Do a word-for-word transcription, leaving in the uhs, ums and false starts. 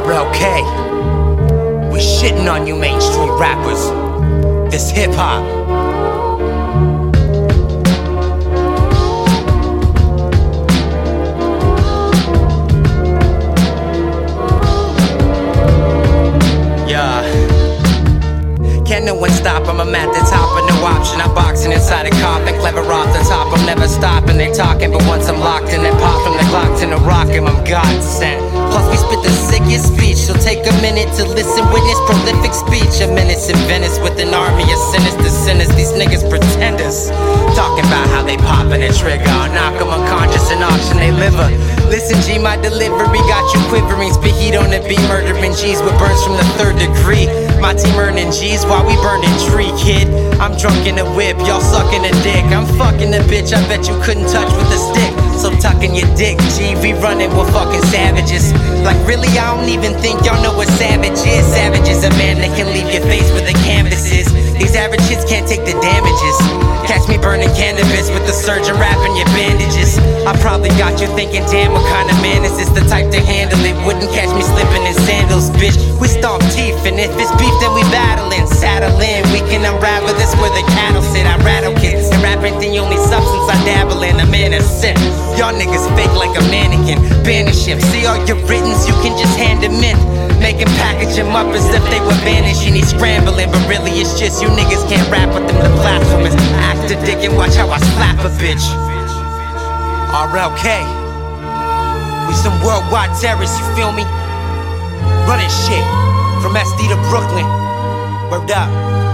R L K, we shitting on you mainstream rappers. This hip hop. Yeah. Can no one stop him? I'm at the top of no option. I'm boxing inside a coffin, clever off the top. I'm never stopping. They talking, but once I'm locked in, then pop from the clock to the rock him. I'm God sent. Plus we spit the sickest speech. So take a minute to listen, witness prolific speech. A menace in Venice with an army of sinister sinners. These niggas pretenders, talking about how they popping a trigger. I'll knock them unconscious and auction they liver. Listen G, my delivery got you quivering. Spit heat on the beat, murdering G's with burns from the third degree. My team earning G's while we burning tree, kid. I'm drunk in the whip, y'all sucking a dick. I'm fucking a bitch, I bet you couldn't touch with a stick. So tucking your dick, G, we running with fucking savages. Like really, I don't even think y'all know what savage is. Savage is a man that can leave your face where the canvas is. These average hits can't take the damages. Catch me burning cannabis with the surgeon wrapping your bandages. I probably got you thinking, damn, what kind of man is this? The type to handle it. Wouldn't catch me slipping in sandals, bitch. We stomp teeth, and if it's beef, then we battling. Saddle in, we can unravel this where the cattle sit. I rattle kids, and rap ain't the only substance I dabble in. I'm innocent. Y'all niggas fake like a mannequin. Banish him. See all your writtens, you can just hand them in. Make him package them up as if they were vanishing. He's scrambling, but really it's just you niggas can't rap with them. The blasphemous. Act a dick and watch how I slap a bitch. R L K, we some worldwide terrorists, you feel me? Running shit from S D to Brooklyn. Word up.